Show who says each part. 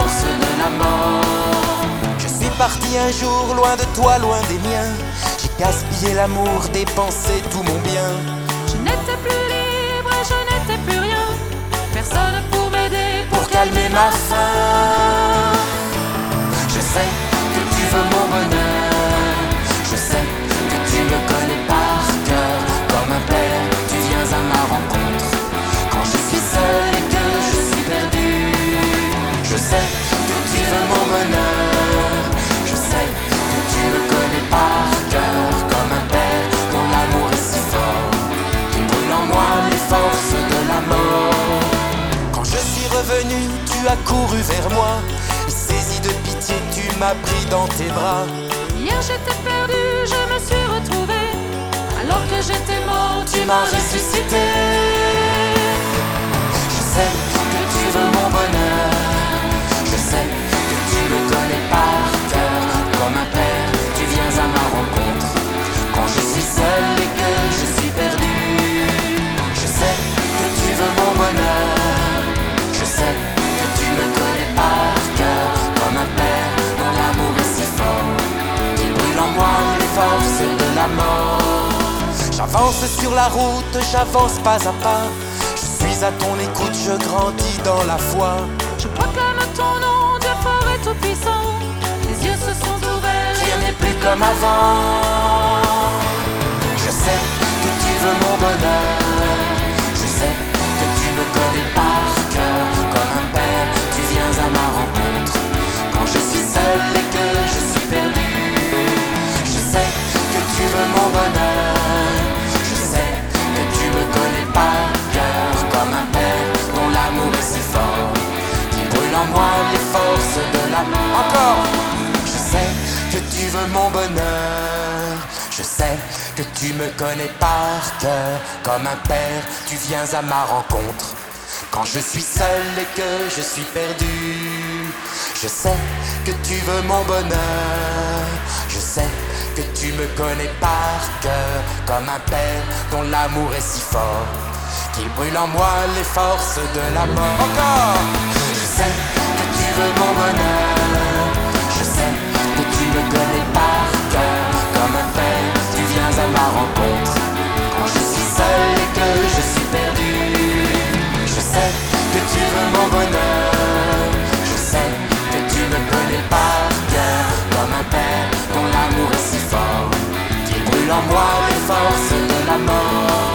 Speaker 1: forces de la mort. Je suis parti un jour loin de toi, loin des miens. J'ai gaspillé l'amour, dépensé tout mon bien.
Speaker 2: Je n'étais plus libre, je n'étais plus rien. Personne pour m'aider,
Speaker 1: pour calmer ma faim. Je sais que tu veux mon bonheur. Je sais que tu me connais par cœur. Comme un père, tu viens à ma rencontre. Quand je suis seul et que je suis perdu. Je sais que tu veux mon bonheur. Je sais que tu me connais par cœur. Comme un père dont l'amour est si fort, qui brûle en moi les forces de la mort. Quand je suis revenu, tu as couru vers moi. Et saisi de pitié, tu m'as pris dans tes bras.
Speaker 2: Hier j'étais perdu, je me suis retrouvé. Alors que j'étais mort,
Speaker 1: Tu m'as ressuscité. Je sais que tu veux mon bonheur. Je sais que tu me connais par cœur. Comme un père, tu viens à ma rencontre. Quand je suis seul et que je suis perdu. Je sais que tu veux mon bonheur. Je sais que tu me connais par cœur. Comme un père dont l'amour est si fort, qui brûle en moi les forces de la mort. J'avance sur la route, j'avance pas à pas. Je suis à ton écoute, je grandis dans la foi.
Speaker 2: je proclame ton nom, Dieu fort et tout puissant. Les yeux se sont ouverts,
Speaker 1: Rien n'est plus comme avant. Je sais que tu veux mon bonheur. Je sais que tu me connais par cœur. Comme un père, tu viens à ma rencontre. Quand je suis seul et que je suis perdu. Je sais que tu veux mon bonheur. Je sais que tu me connais par cœur. Comme un père dont l'amour est si fort, qui brûle en moi les forces de la mort. Encore. Je sais que tu veux mon bonheur. Je sais que tu me connais par cœur. Comme un père, tu viens à ma rencontre. Quand je suis seul et que je suis perdu. Je sais que tu veux mon bonheur. Je sais que tu me connais par cœur. Comme un père dont l'amour est si fort, qu'il brûle en moi les forces de la mort. Encore. Je sais que tu veux mon bonheur. Je sais que tu me connais par cœur. Comme un père, tu viens à ma rencontre. Quand je suis seul et que je suis perdu. Je sais que tu veux mon bonheur. Je sais que tu me connais par cœur. Comme un père dont l'amour est si fort, qui brûle en moi les forces de la mort.